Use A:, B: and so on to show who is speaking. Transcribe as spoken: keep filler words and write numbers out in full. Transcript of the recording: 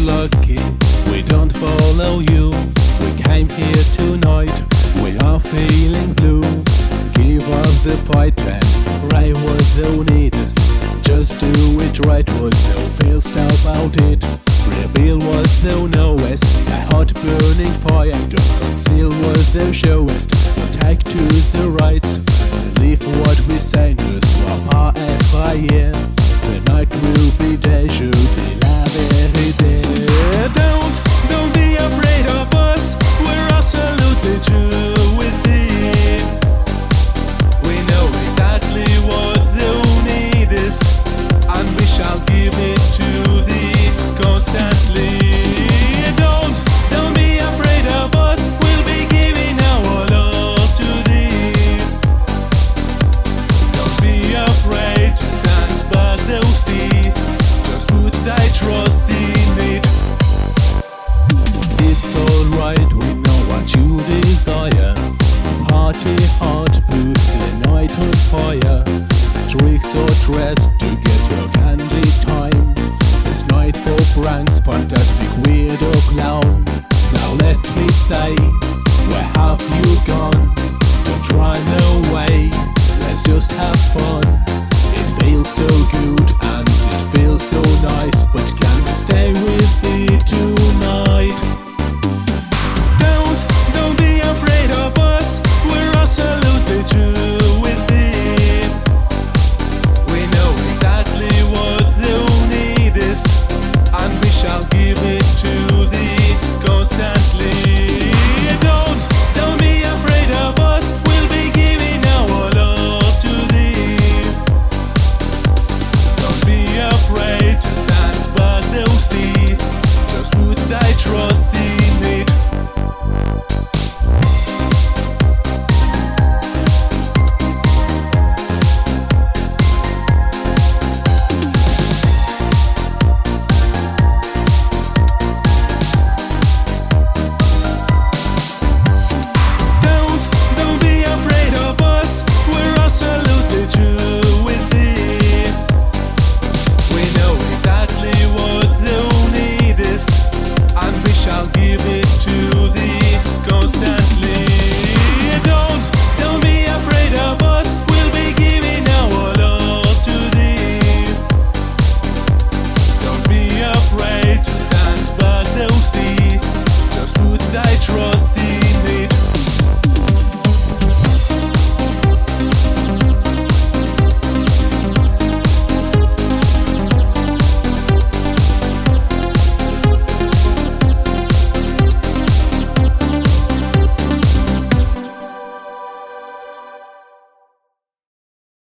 A: lucky, we don't follow you. We came here tonight, we are feeling blue. Give us the fight and right was the needs. Just do it right, was no feels about it. Reveal was no knowest, a hot burning fire. Don't conceal was the showest. Take to the rights, believe what we say. No swap our fire. The night will be day, should be love every day. Don't, don't be afraid of us. We're absolutely true with it. We know exactly what the need is, and we shall give it to thee constantly. Don't, don't be afraid of us. We'll be giving our love to thee. Don't be afraid to stand back, they'll see. Just put thy trust in it. It's alright, we know what you desire. Party hard, put the night on fire. Tricks or dress to get your candy time. It's night for pranks, fantastic weirdo clown. Now let me say,